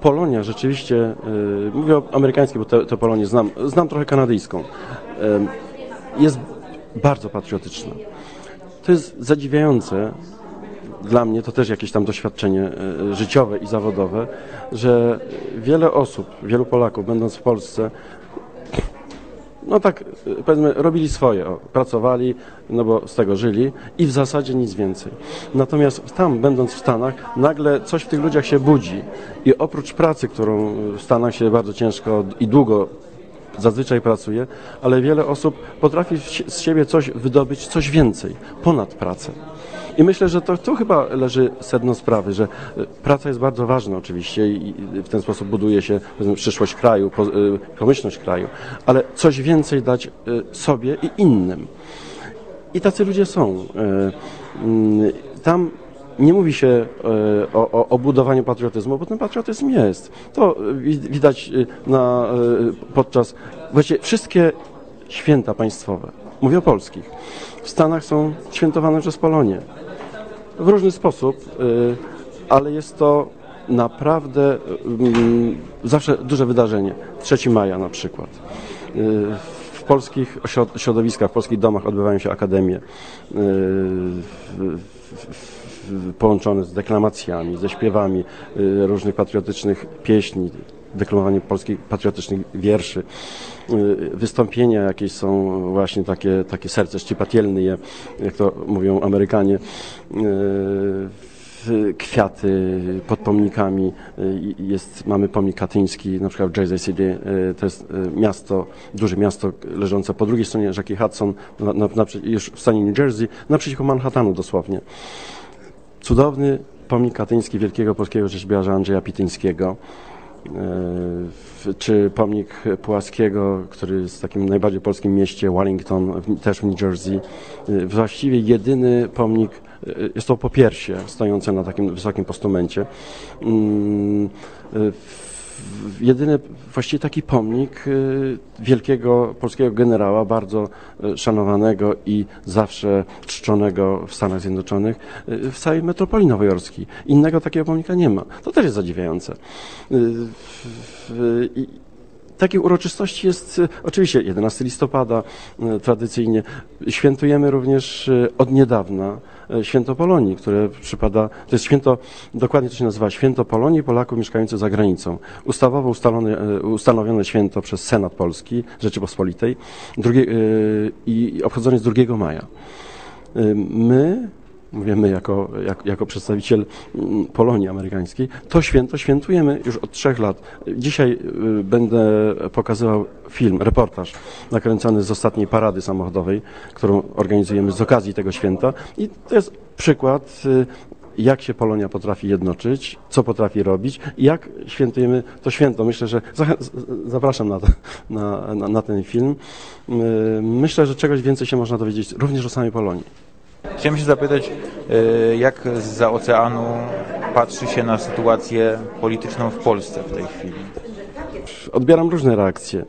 Polonia rzeczywiście, mówię o amerykańskiej, bo tę Polonię znam trochę kanadyjską, jest bardzo patriotyczna. To jest zadziwiające, dla mnie to też jakieś tam doświadczenie życiowe i zawodowe, że wiele osób, wielu Polaków będąc w Polsce, no tak powiedzmy robili swoje, pracowali, no bo z tego żyli i w zasadzie nic więcej. Natomiast tam, będąc w Stanach, nagle coś w tych ludziach się budzi i oprócz pracy, którą w Stanach się bardzo ciężko i długo zazwyczaj pracuje, ale wiele osób potrafi z siebie coś wydobyć, coś więcej, ponad pracę. I myślę, że to chyba leży sedno sprawy, że praca jest bardzo ważna oczywiście i w ten sposób buduje się przyszłość kraju, pomyślność kraju, ale coś więcej dać sobie i innym. I tacy ludzie są. Tam nie mówi się o budowaniu patriotyzmu, bo ten patriotyzm jest. To widać podczas właściwie wszystkie święta państwowe. Mówię o polskich. W Stanach są świętowane przez Polonię. W różny sposób, ale jest to naprawdę zawsze duże wydarzenie. 3 maja na przykład. W polskich środowiskach, w polskich domach odbywają się akademie połączone z deklamacjami, ze śpiewami różnych patriotycznych pieśni, deklamowanie polskich patriotycznych wierszy. Wystąpienia jakieś są właśnie takie serce szczypatielne, jak to mówią Amerykanie, kwiaty pod pomnikami. Mamy pomnik katyński, na przykład w Jersey City, to jest miasto, duże miasto leżące po drugiej stronie rzeki Hudson, już w stanie New Jersey, naprzeciwko Manhattanu dosłownie. Cudowny pomnik katyński wielkiego polskiego rzeźbiarza Andrzeja Pityńskiego, czy pomnik Pułaskiego, który jest w takim najbardziej polskim mieście Wellington, też w New Jersey. Właściwie jedyny pomnik, jest to popiersie stojące na takim wysokim postumencie. Jedyny właściwie taki pomnik wielkiego polskiego generała, bardzo szanowanego i zawsze czczonego w Stanach Zjednoczonych, w całej metropolii nowojorskiej. Innego takiego pomnika nie ma. To też jest zadziwiające. Takich uroczystości jest oczywiście 11 listopada tradycyjnie. Świętujemy również od niedawna Święto Polonii, które przypada, to jest święto, dokładnie to się nazywa Święto Polonii Polaków mieszkających za granicą. Ustawowo ustanowione święto przez Senat Polski Rzeczypospolitej i obchodzone jest 2 maja. Mówię my jako przedstawiciel Polonii amerykańskiej, to święto świętujemy już od 3 lat. Dzisiaj będę pokazywał reportaż nakręcony z ostatniej parady samochodowej, którą organizujemy z okazji tego święta. I to jest przykład, jak się Polonia potrafi jednoczyć, co potrafi robić i jak świętujemy to święto. Myślę, że zapraszam na ten film. Myślę, że czegoś więcej się można dowiedzieć również o samej Polonii. Chciałem się zapytać, jak zza oceanu patrzy się na sytuację polityczną w Polsce w tej chwili? Odbieram różne reakcje.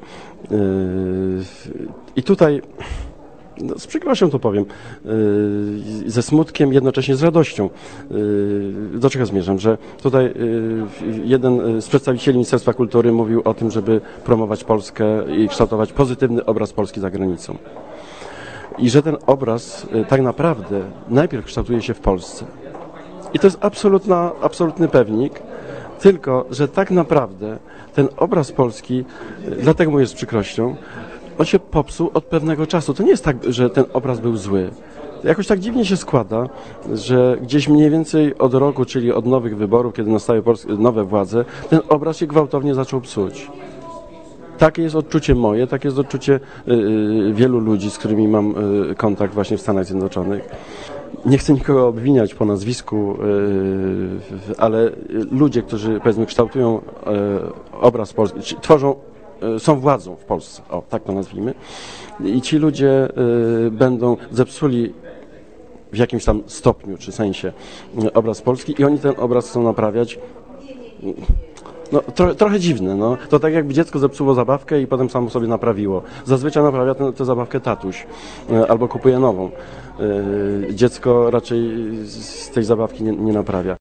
I tutaj z przykrością to powiem, ze smutkiem, jednocześnie z radością. Do czego zmierzam? Że tutaj jeden z przedstawicieli Ministerstwa Kultury mówił o tym, żeby promować Polskę i kształtować pozytywny obraz Polski za granicą. I że ten obraz tak naprawdę najpierw kształtuje się w Polsce. I to jest absolutny pewnik, tylko że tak naprawdę ten obraz Polski, dlatego mówię z przykrością, on się popsuł od pewnego czasu. To nie jest tak, że ten obraz był zły. Jakoś tak dziwnie się składa, że gdzieś mniej więcej od roku, czyli od nowych wyborów, kiedy nastały nowe władze, ten obraz się gwałtownie zaczął psuć. Takie jest odczucie moje, takie jest odczucie wielu ludzi, z którymi mam kontakt właśnie w Stanach Zjednoczonych. Nie chcę nikogo obwiniać po nazwisku, ale ludzie, którzy powiedzmy kształtują obraz Polski, są władzą w Polsce, tak to nazwijmy, i ci ludzie będą zepsuli w jakimś tam stopniu czy sensie obraz Polski i oni ten obraz chcą naprawiać. No, trochę dziwne, no. To tak jakby dziecko zepsuło zabawkę i potem samo sobie naprawiło. Zazwyczaj naprawia tę zabawkę tatuś albo kupuje nową. Dziecko raczej z tej zabawki nie naprawia.